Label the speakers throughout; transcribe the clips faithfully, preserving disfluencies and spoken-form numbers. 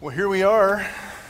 Speaker 1: Well, here we are.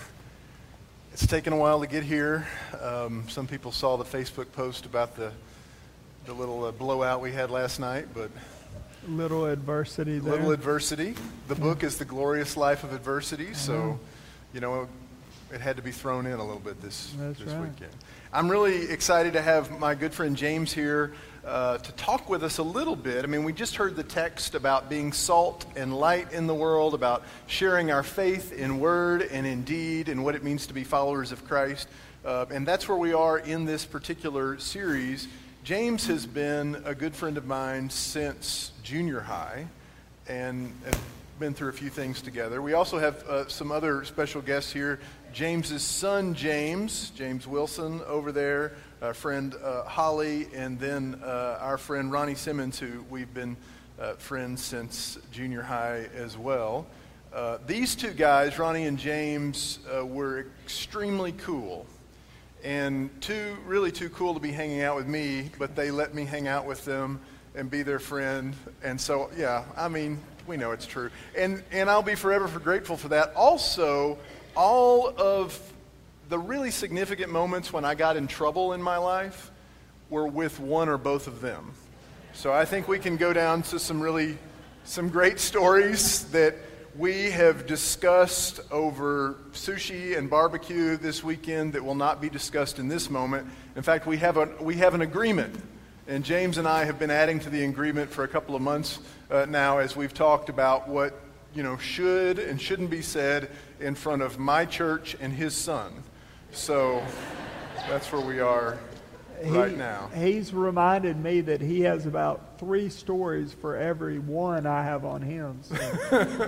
Speaker 1: It's taken a while to get here. Um, some people saw the Facebook post about the the little uh, blowout we had last night, but
Speaker 2: little adversity there.
Speaker 1: Little adversity. The book is The Glorious Life of Adversity,
Speaker 2: uh-huh.
Speaker 1: so you know it had to be thrown in a little bit this
Speaker 2: That's
Speaker 1: this
Speaker 2: right.
Speaker 1: weekend. I'm really excited to have my good friend James here uh, to talk with us a little bit. I mean, we just heard the text about being salt and light in the world, about sharing our faith in word and in deed, and what it means to be followers of Christ. Uh, and that's where we are in this particular series. James has been a good friend of mine since junior high, and have been through a few things together. We also have uh, some other special guests here. James's son, James, James Wilson over there, our friend uh, Holly, and then uh, our friend Ronnie Simmons, who we've been uh, friends since junior high as well. Uh, these two guys, Ronnie and James, uh, were extremely cool, and too, really too cool to be hanging out with me, but they let me hang out with them and be their friend. And so, yeah, I mean, we know it's true. And and I'll be forever grateful for that. Also, all of the really significant moments when I got in trouble in my life were with one or both of them. So I think we can go down to some really, some great stories that we have discussed over sushi and barbecue this weekend that will not be discussed in this moment. In fact, we have a we have an agreement, and James and I have been adding to the agreement for a couple of months uh, now as we've talked about what you know should and shouldn't be said in front of my church and his son. So that's where we are right
Speaker 2: he,
Speaker 1: now.
Speaker 2: He's reminded me that he has about three stories for every one I have on him. So,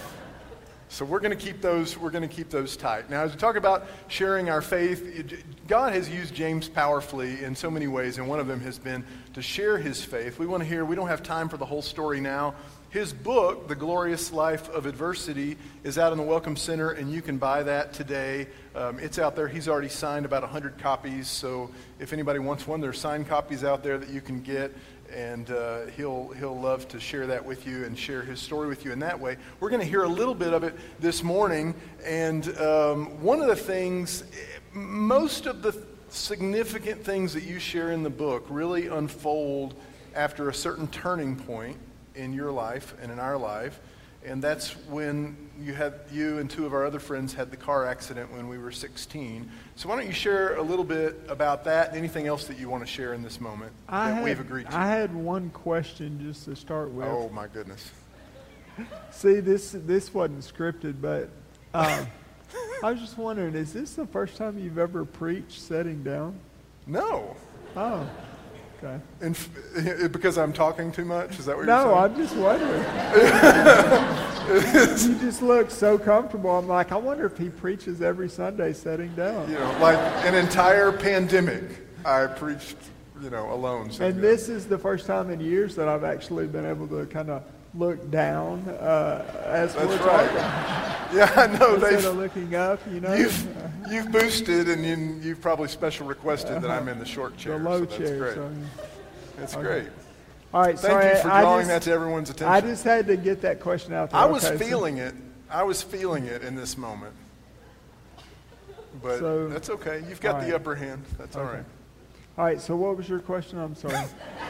Speaker 1: so we're going to keep those. We're going to keep those tight. Now, as we talk about sharing our faith, God has used James powerfully in so many ways, and one of them has been to share his faith. We want to hear. We don't have time for the whole story now. His book, The Glorious Life of Adversity, is out in the Welcome Center, and you can buy that today. Um, it's out there. He's already signed about one hundred copies, so if anybody wants one, there's signed copies out there that you can get, and uh, he'll he'll love to share that with you and share his story with you in that way. We're going to hear a little bit of it this morning, and um, one of the things, most of the significant things that you share in the book really unfold after a certain turning point in your life and in our life, and that's when you had you and two of our other friends had the car accident when we were sixteen. So why don't you share a little bit about that and anything else that you want to share in this moment
Speaker 2: I
Speaker 1: that
Speaker 2: had,
Speaker 1: we've agreed to?
Speaker 2: I had one question just to start with.
Speaker 1: Oh my goodness!
Speaker 2: See, this this wasn't scripted, but um, I was just wondering: is this the first time you've ever preached sitting down?
Speaker 1: No.
Speaker 2: Oh. Okay.
Speaker 1: And f- because I'm talking too much? Is that what
Speaker 2: no,
Speaker 1: you're saying?
Speaker 2: I'm just wondering. You just look so comfortable. I'm like, I wonder if he preaches every Sunday sitting down.
Speaker 1: You know, like an entire pandemic, I preached, you know, alone.
Speaker 2: And down. This is the first time in years that I've actually been able to kind of look down uh, as
Speaker 1: That's
Speaker 2: we're
Speaker 1: right.
Speaker 2: talking.
Speaker 1: Yeah, I know.
Speaker 2: Instead of looking up, you know.
Speaker 1: You've, you've boosted, and you, you've probably special requested that I'm in the short chair.
Speaker 2: The low
Speaker 1: so that's
Speaker 2: chair.
Speaker 1: Great.
Speaker 2: So,
Speaker 1: That's
Speaker 2: okay.
Speaker 1: great.
Speaker 2: All right.
Speaker 1: Thank
Speaker 2: sorry,
Speaker 1: you for
Speaker 2: I
Speaker 1: drawing
Speaker 2: just,
Speaker 1: that to everyone's attention.
Speaker 2: I just had to get that question out there.
Speaker 1: I was
Speaker 2: okay,
Speaker 1: feeling
Speaker 2: so,
Speaker 1: it. I was feeling it in this moment. But
Speaker 2: so,
Speaker 1: that's okay. You've got
Speaker 2: right.
Speaker 1: the upper hand. That's
Speaker 2: okay.
Speaker 1: all right.
Speaker 2: All right. So what was your question? I'm sorry.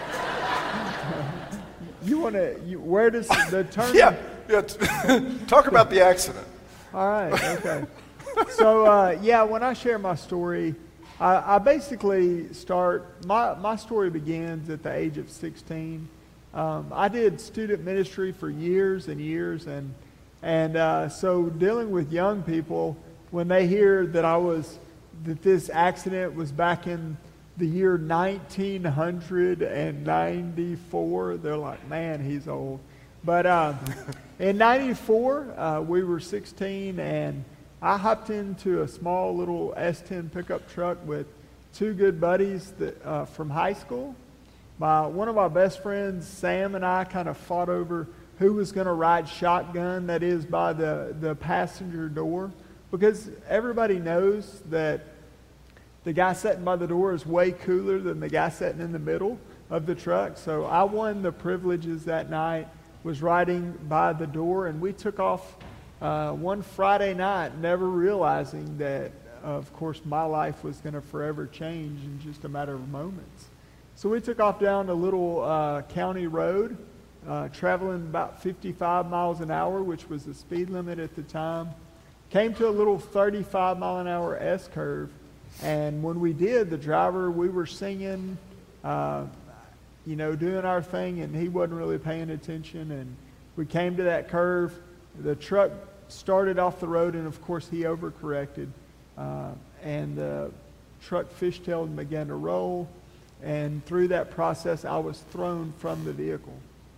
Speaker 2: You want to? You, where does the term?
Speaker 1: Yeah. Yeah. Talk about the accident.
Speaker 2: All right. Okay. So uh, yeah, when I share my story, I, I basically start. My my story begins at the age of sixteen. Um, I did student ministry for years and years, and and uh, so dealing with young people, when they hear that I was that this accident was back in the year nineteen ninety-four, they're like, man, he's old. But uh, in ninety-four, uh, we were sixteen, and I hopped into a small little S ten pickup truck with two good buddies that, uh, from high school. My one of my best friends, Sam, and I kind of fought over who was going to ride shotgun, that is by the, the passenger door, because everybody knows that the guy sitting by the door is way cooler than the guy sitting in the middle of the truck. So I won the privileges that night, was riding by the door, and we took off uh, one Friday night, never realizing that, of course, my life was going to forever change in just a matter of moments. So we took off down a little uh, county road, uh, traveling about fifty-five miles an hour, which was the speed limit at the time. Came to a little thirty-five mile an hour S-curve. And when we did, the driver, we were singing, uh, you know, doing our thing, and he wasn't really paying attention. And we came to that curve. The truck started off the road, and of course he overcorrected. Uh, and the truck fishtailed and began to roll. And through that process, I was thrown from the vehicle.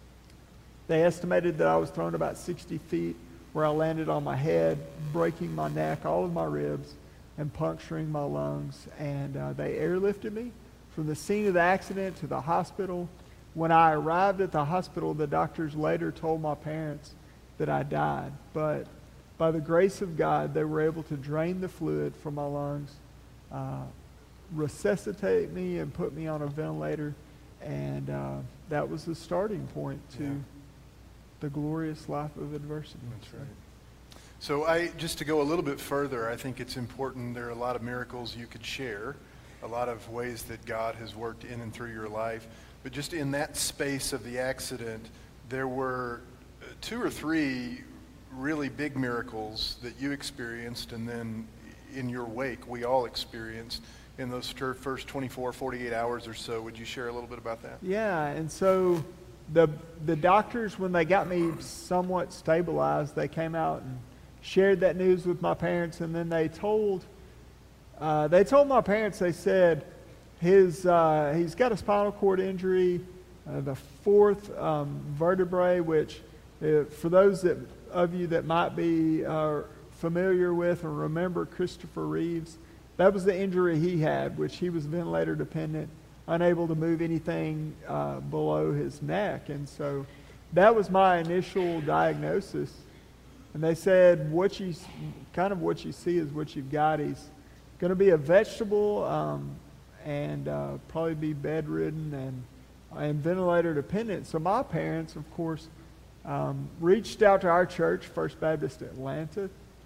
Speaker 2: They estimated that I was thrown about sixty feet, where I landed on my head, breaking my neck, all of my ribs, and puncturing my lungs. And uh, they airlifted me from the scene of the accident to the hospital. When I arrived at the hospital, the doctors later told my parents that I died. But by the grace of God, they were able to drain the fluid from my lungs, uh, resuscitate me, and put me on a ventilator. And uh, that was the starting point to yeah. the glorious life of adversity.
Speaker 1: That's right. So I, just to go a little bit further, I think it's important. There are a lot of miracles you could share, a lot of ways that God has worked in and through your life. But just in that space of the accident, there were two or three really big miracles that you experienced, and then in your wake, we all experienced in those first twenty-four, forty-eight hours or so. Would you share a little bit about that?
Speaker 2: Yeah, and so the the doctors, when they got me somewhat stabilized, they came out and shared that news with my parents, and then they told uh, they told my parents, they said, his uh, he's got a spinal cord injury, uh, the fourth um, vertebrae, which uh, for those that of you that might be uh, familiar with or remember Christopher Reeves, that was the injury he had, which he was ventilator dependent, unable to move anything uh, below his neck. And so that was my initial diagnosis. And they said, what you kind of what you see is what you've got. He's going to be a vegetable um, and uh, probably be bedridden and, and ventilator dependent. So my parents, of course, um, reached out to our church, First Baptist Atlanta,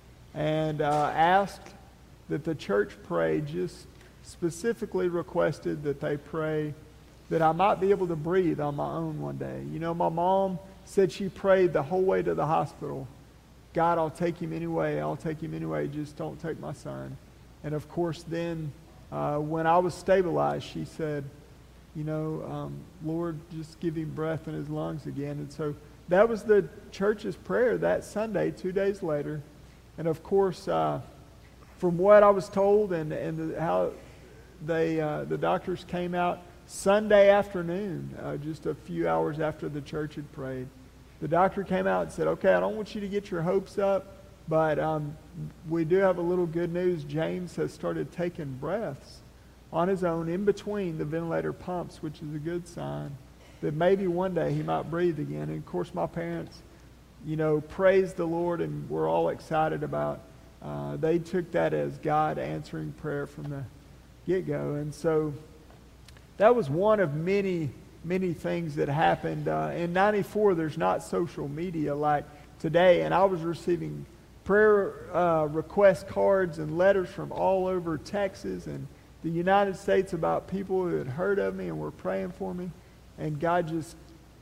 Speaker 2: and uh, asked that the church pray, just specifically requested that they pray that I might be able to breathe on my own one day. You know, my mom said she prayed the whole way to the hospital. God, I'll take him anyway. I'll take him anyway. Just don't take my son. And of course, then uh, when I was stabilized, she said, you know, um, Lord, just give him breath in his lungs again. And so that was the church's prayer that Sunday, two days later. And of course, uh, from what I was told and, and the, how they uh, the doctors came out Sunday afternoon, uh, just a few hours after the church had prayed, the doctor came out and said, okay, I don't want you to get your hopes up, but um, we do have a little good news. James has started taking breaths on his own in between the ventilator pumps, which is a good sign that maybe one day he might breathe again. And of course, my parents, you know, praised the Lord, and we're all excited about Uh, they took that as God answering prayer from the get-go. And so that was one of many, many things that happened. Uh, in ninety-four, there's not social media like today, and I was receiving prayer uh, request cards and letters from all over Texas and the United States about people who had heard of me and were praying for me. And God just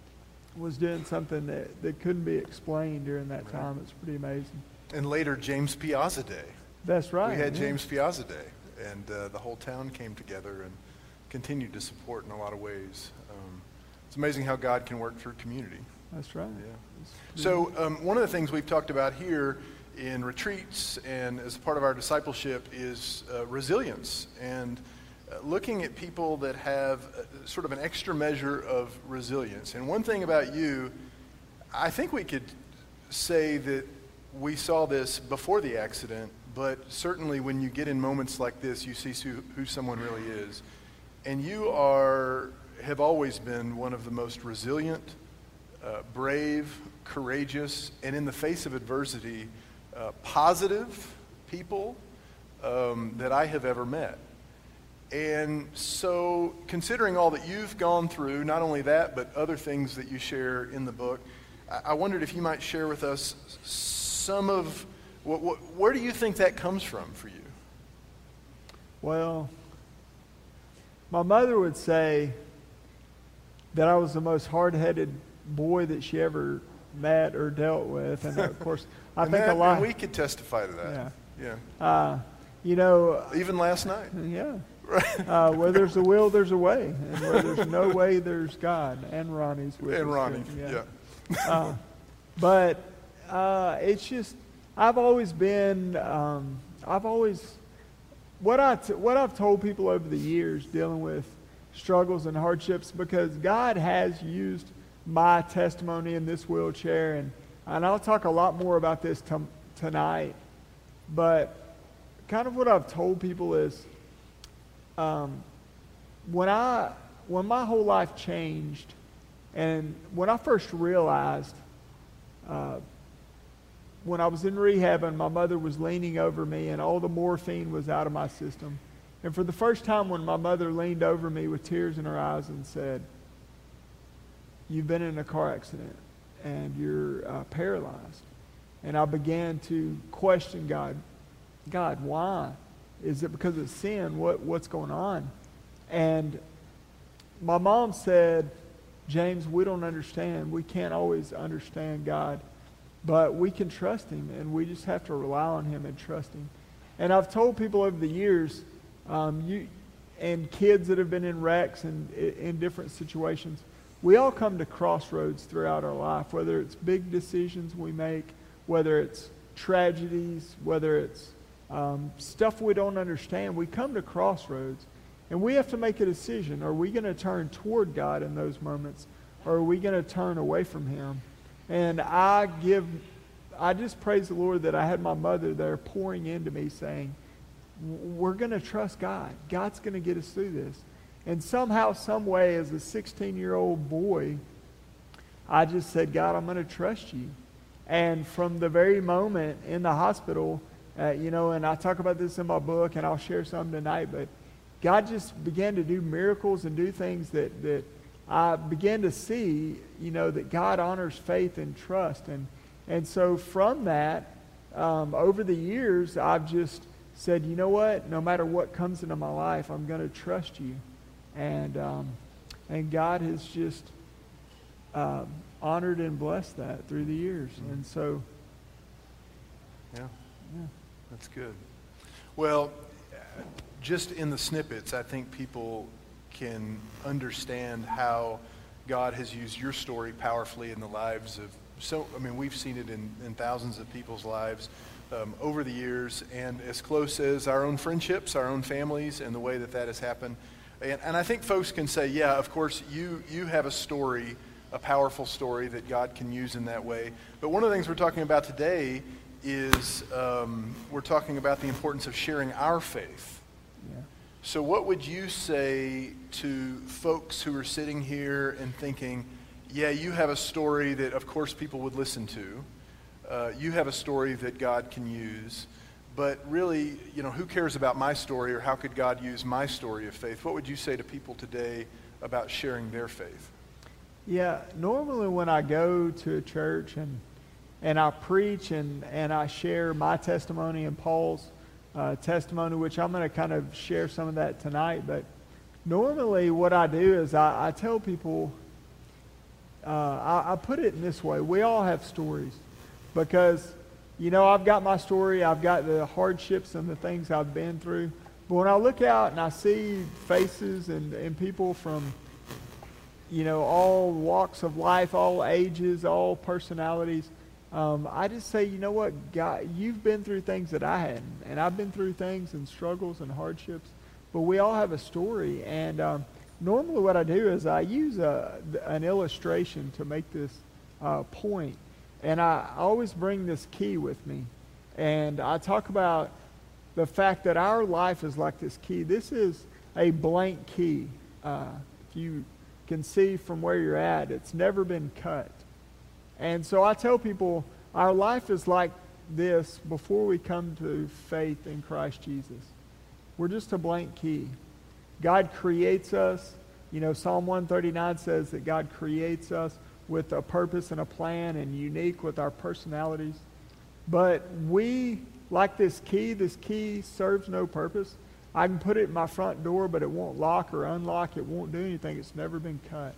Speaker 2: was doing something that, that couldn't be explained during that
Speaker 1: Right.
Speaker 2: time. It's pretty amazing.
Speaker 1: And later, James Piazza Day.
Speaker 2: That's right.
Speaker 1: We had
Speaker 2: yeah.
Speaker 1: James Piazza Day, and uh, the whole town came together and continued to support in a lot of ways. Um, it's amazing how God can work through community.
Speaker 2: That's right.
Speaker 1: Yeah. So um, one of the things we've talked about here in retreats and as part of our discipleship is uh, resilience, and uh, looking at people that have uh, sort of an extra measure of resilience. And one thing about you, I think we could say that we saw this before the accident, but certainly when you get in moments like this, you see who, who someone really is. And you are, have always been one of the most resilient, uh, brave, courageous, and in the face of adversity, uh, positive people um, that I have ever met. And so considering all that you've gone through, not only that, but other things that you share in the book, I, I wondered if you might share with us some of, what, what, where do you think that comes from for you?
Speaker 2: Well, my mother would say that I was the most hard-headed boy that she ever met or dealt with, and of course, I think
Speaker 1: that,
Speaker 2: a lot.
Speaker 1: And we could testify to that.
Speaker 2: Yeah.
Speaker 1: Yeah.
Speaker 2: Uh, you know.
Speaker 1: Even last night.
Speaker 2: Yeah.
Speaker 1: Right.
Speaker 2: Uh, where there's a will, there's a way, and where there's no way, there's God. And Ronnie's with
Speaker 1: And
Speaker 2: us,
Speaker 1: Ronnie.
Speaker 2: too.
Speaker 1: Yeah.
Speaker 2: yeah. uh, but uh, it's just I've always been. Um, I've always what I t- what I've told people over the years dealing with struggles and hardships, because God has used my testimony in this wheelchair, and, and I'll talk a lot more about this t- tonight, but kind of what I've told people is um, when I when my whole life changed, and when I first realized uh, when I was in rehab and my mother was leaning over me and all the morphine was out of my system. And for the first time, when my mother leaned over me with tears in her eyes and said, "You've been in a car accident and you're uh, paralyzed." And I began to question God. God, why? Is it because of sin? What, what's going on? And my mom said, "James, we don't understand. We can't always understand God. But we can trust him, and we just have to rely on him and trust him." And I've told people over the years, um, you and kids that have been in wrecks and in different situations, we all come to crossroads throughout our life, whether it's big decisions we make, whether it's tragedies, whether it's um, stuff we don't understand. We come to crossroads, and we have to make a decision. Are we going to turn toward God in those moments, or are we going to turn away from him? And I give, I just praise the Lord that I had my mother there pouring into me saying, we're going to trust God. God's going to get us through this. And somehow, some way, as a sixteen-year-old boy, I just said, God, I'm going to trust you. And from the very moment in the hospital, uh, you know, and I talk about this in my book, and I'll share some tonight, but God just began to do miracles and do things that, that I began to see, you know, that God honors faith and trust. And, and so from that, um, over the years, I've just said, you know what, no matter what comes into my life, I'm going to trust you. And um, and God has just um, honored and blessed that through the years. Mm-hmm. And so,
Speaker 1: yeah,
Speaker 2: yeah,
Speaker 1: that's good. Well, just in the snippets, I think people can understand how God has used your story powerfully in the lives of so, I mean, we've seen it in, in thousands of people's lives um, over the years, and as close as our own friendships, our own families, and the way that that has happened. And, and I think folks can say, yeah, of course, you, you have a story, a powerful story that God can use in that way. But one of the things we're talking about today is um, we're talking about the importance of sharing our faith.
Speaker 2: yeah.
Speaker 1: So what would you say to folks who are sitting here and thinking, yeah, you have a story that, of course, people would listen to. Uh, you have a story that God can use. But really, you know, who cares about my story, or how could God use my story of faith? What would you say to people today about sharing their faith?
Speaker 2: Yeah, normally when I go to a church and and I preach and, and I share my testimony and Paul's uh, testimony, which I'm going to kind of share some of that tonight, but normally what I do is I, I tell people, uh, I, I put it in this way: we all have stories, because you know, I've got my story, I've got the hardships and the things I've been through. But when I look out and I see faces and, and people from, you know, all walks of life, all ages, all personalities, um, I just say, you know what, God, you've been through things that I hadn't. And I've been through things and struggles and hardships. But we all have a story. And um, normally what I do is I use a, an illustration to make this uh, point. And I always bring this key with me. And I talk about the fact that our life is like this key. This is a blank key. Uh, if you can see from where you're at, it's never been cut. And so I tell people our life is like this before we come to faith in Christ Jesus. We're just a blank key. God creates us. You know, Psalm one thirty-nine says that God creates us with a purpose and a plan, and unique with our personalities. But we, like this key, this key serves no purpose. I can put it in my front door, but it won't lock or unlock. It won't do anything. It's never been cut.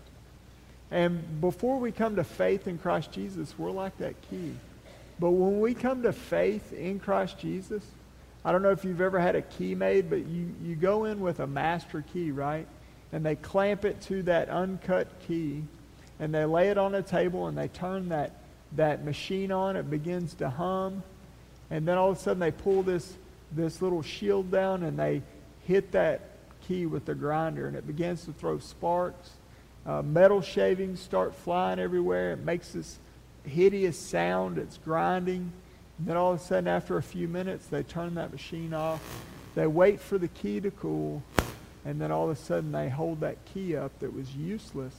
Speaker 2: And before we come to faith in Christ Jesus, we're like that key. But when we come to faith in Christ Jesus, I don't know if you've ever had a key made, but you, you go in with a master key, right? And they clamp it to that uncut key, and they lay it on a table, and they turn that, that machine on. It begins to hum. And then all of a sudden they pull this, this little shield down, and they hit that key with the grinder, and it begins to throw sparks. Uh, metal shavings start flying everywhere. It makes this hideous sound. It's grinding. And then all of a sudden, after a few minutes, they turn that machine off. They wait for the key to cool. And then all of a sudden, they hold that key up that was useless.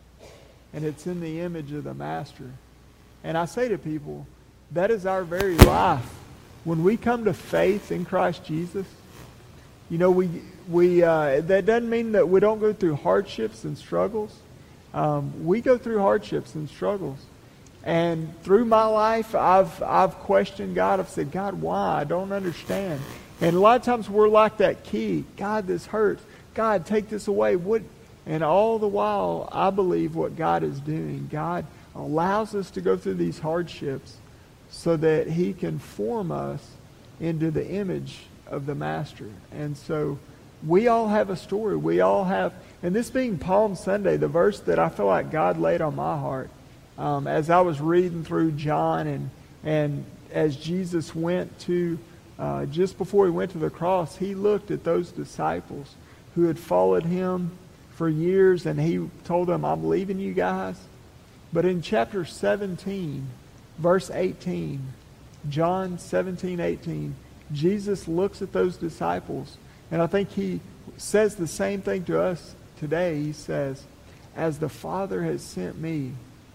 Speaker 2: And it's in the image of the master. And I say to people, that is our very life. When we come to faith in Christ Jesus, you know, we we uh, that doesn't mean that we don't go through hardships and struggles. Um, we go through hardships and struggles. And through my life, I've I've questioned God. I've said, God, why? I don't understand. And a lot of times we're like that key. God, this hurts. God, take this away. What? And all the while, I believe what God is doing. God allows us to go through these hardships so that He can form us into the image of the Master. And so we all have a story. We all have, and this being Palm Sunday, the verse that I feel like God laid on my heart, um, as I was reading through John, and and as Jesus went to, uh, just before He went to the cross, He looked at those disciples who had followed Him for years, and He told them, I'm leaving you guys. But in chapter seventeen, verse eighteen, John seventeen, eighteen, Jesus looks at those disciples, and I think He says the same thing to us today. He says, as the Father has sent me,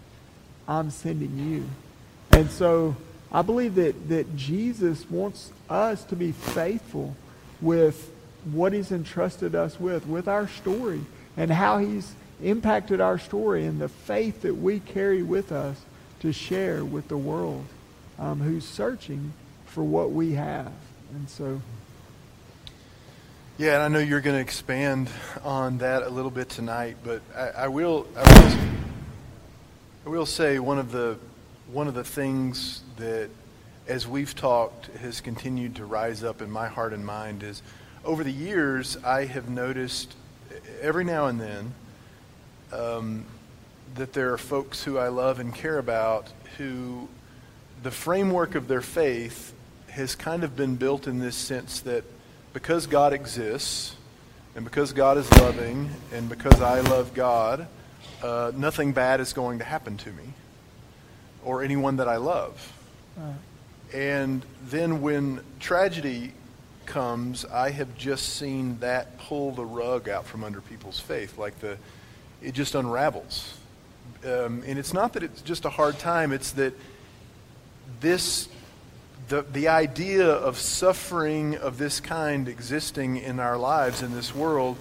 Speaker 2: I'm sending you. And so I believe that, that Jesus wants us to be faithful with what He's entrusted us with, with our story, and how He's impacted our story, and the faith that we carry with us to share with the world um, who's searching for what we have. And so,
Speaker 1: yeah, and I know you're going to expand on that a little bit tonight, but I, I will, I will, I will say one of the one of the things that, as we've talked, has continued to rise up in my heart and mind is, over the years, I have noticed every now and then um, that there are folks who I love and care about who the framework of their faith has kind of been built in this sense that because God exists, and because God is loving, and because I love God, uh, nothing bad is going to happen to me or anyone that I love.
Speaker 2: Right.
Speaker 1: And then when tragedy comes, I have just seen that pull the rug out from under people's faith. Like the, it just unravels. Um, and it's not that it's just a hard time, it's that this, the the idea of suffering of this kind existing in our lives in this world,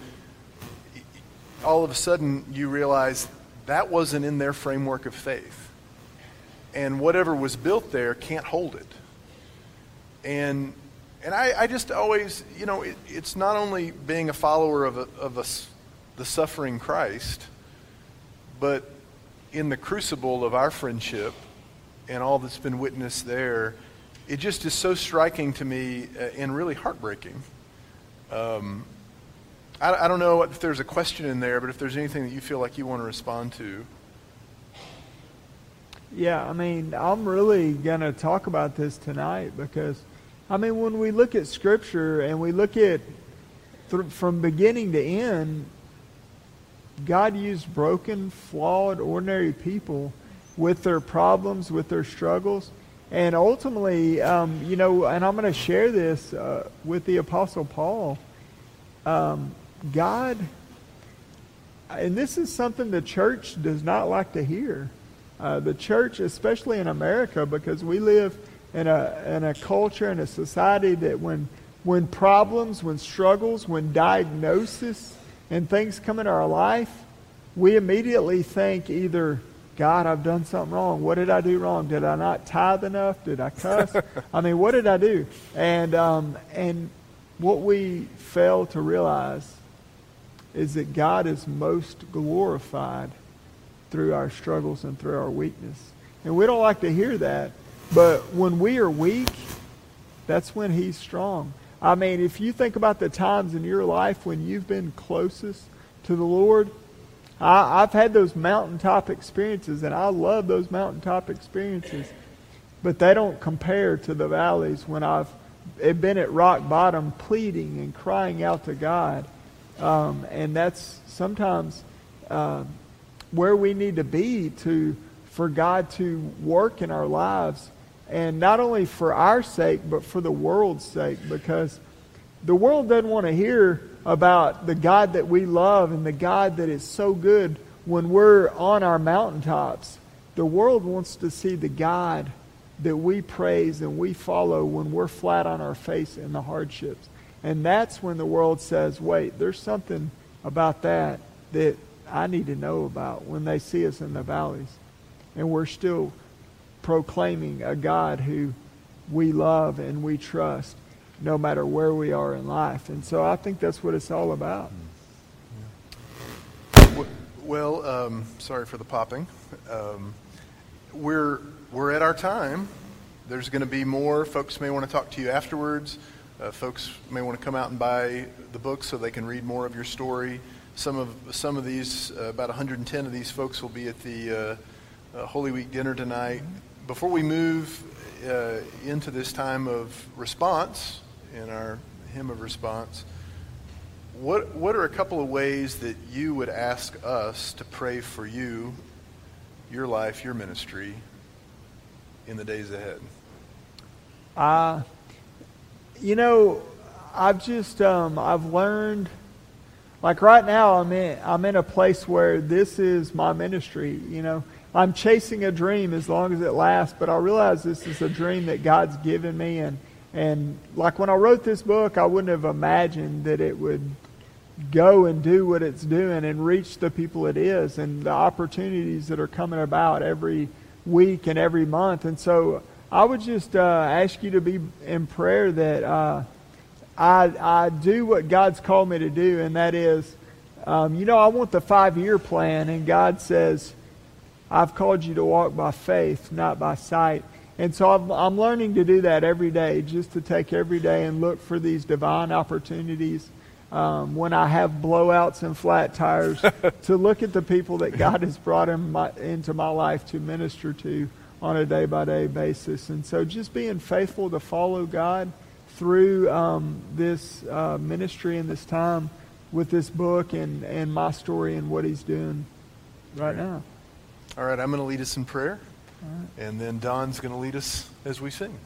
Speaker 1: all of a sudden you realize that wasn't in their framework of faith. And whatever was built there can't hold it. And and I, I just always, you know, it, it's not only being a follower of, a, of a, the suffering Christ, but in the crucible of our friendship and all that's been witnessed there, it just is so striking to me uh, and really heartbreaking. Um, I, I don't know if there's a question in there, but if there's anything that you feel like you want to respond to.
Speaker 2: Yeah, I mean, I'm really going to talk about this tonight because, I mean, when we look at Scripture and we look at th- from beginning to end, God used broken, flawed, ordinary people with their problems, with their struggles. And ultimately, um, you know, and I'm going to share this uh, with the Apostle Paul. Um, God, and this is something the church does not like to hear. Uh, the church, especially in America, because we live in a in a culture and a society that when when problems, when struggles, when diagnosis and things come in our life, we immediately think either God, I've done something wrong. What did I do wrong? Did I not tithe enough? Did I cuss? I mean, what did I do? And um, and what we fail to realize is that God is most glorified through our struggles and through our weakness. And we don't like to hear that, but when we are weak, that's when He's strong. I mean, if you think about the times in your life when you've been closest to the Lord, I, I've had those mountaintop experiences, and I love those mountaintop experiences, but they don't compare to the valleys when I've been at rock bottom pleading and crying out to God. Um, and that's sometimes uh, where we need to be to for God to work in our lives, and not only for our sake, but for the world's sake, because the world doesn't want to hear about the God that we love and the God that is so good when we're on our mountaintops. The world wants to see the God that we praise and we follow when we're flat on our face in the hardships. And that's when the world says, wait, there's something about that that I need to know about when they see us in the valleys. And we're still proclaiming a God who we love and we trust no matter where we are in life. And so I think that's what it's all about.
Speaker 1: Well, um, sorry for the popping. Um, we're we're at our time. There's going to be more. Folks may want to talk to you afterwards. Uh, folks may want to come out and buy the book so they can read more of your story. Some of some of these, uh, about one hundred ten of these folks will be at the uh, uh, Holy Week dinner tonight. Before we move uh, into this time of response, in our hymn of response, what what are a couple of ways that you would ask us to pray for you, your life, your ministry, in the days ahead?
Speaker 2: Uh, you know, I've just, um, I've learned, like right now I'm in, I'm in a place where this is my ministry, you know. I'm chasing a dream as long as it lasts, but I realize this is a dream that God's given me. And, and like when I wrote this book, I wouldn't have imagined that it would go and do what it's doing and reach the people it is and the opportunities that are coming about every week and every month. And so I would just uh, ask you to be in prayer that uh, I, I do what God's called me to do, and that is, um, you know, I want the five-year plan, and God says, I've called you to walk by faith, not by sight. And so I'm, I'm learning to do that every day, just to take every day and look for these divine opportunities. Um, when I have blowouts and flat tires, to look at the people that God has brought in my, into my life to minister to on a day-by-day basis. And so just being faithful to follow God through um, this uh, ministry and this time with this book and, and my story and what He's doing right now.
Speaker 1: All right, I'm going to lead us in prayer,
Speaker 2: Right.
Speaker 1: and then Don's going to lead us as we sing.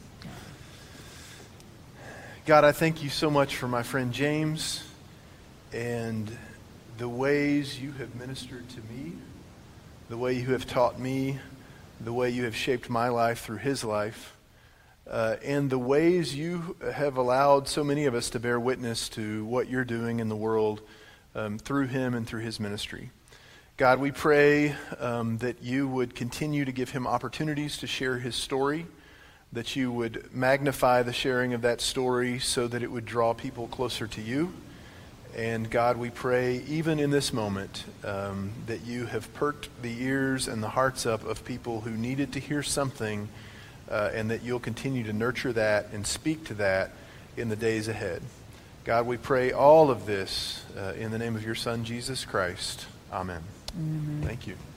Speaker 1: God, I thank you so much for my friend James and the ways you have ministered to me, the way you have taught me, the way you have shaped my life through his life, uh, and the ways you have allowed so many of us to bear witness to what you're doing in the world um, through him and through his ministry. God, we pray um, that you would continue to give him opportunities to share his story, that you would magnify the sharing of that story so that it would draw people closer to you. And God, we pray, even in this moment, um, that you have perked the ears and the hearts up of people who needed to hear something, uh, and that you'll continue to nurture that and speak to that in the days ahead. God, we pray all of this uh, in the name of your Son, Jesus Christ. Amen.
Speaker 2: Amen.
Speaker 1: Thank you.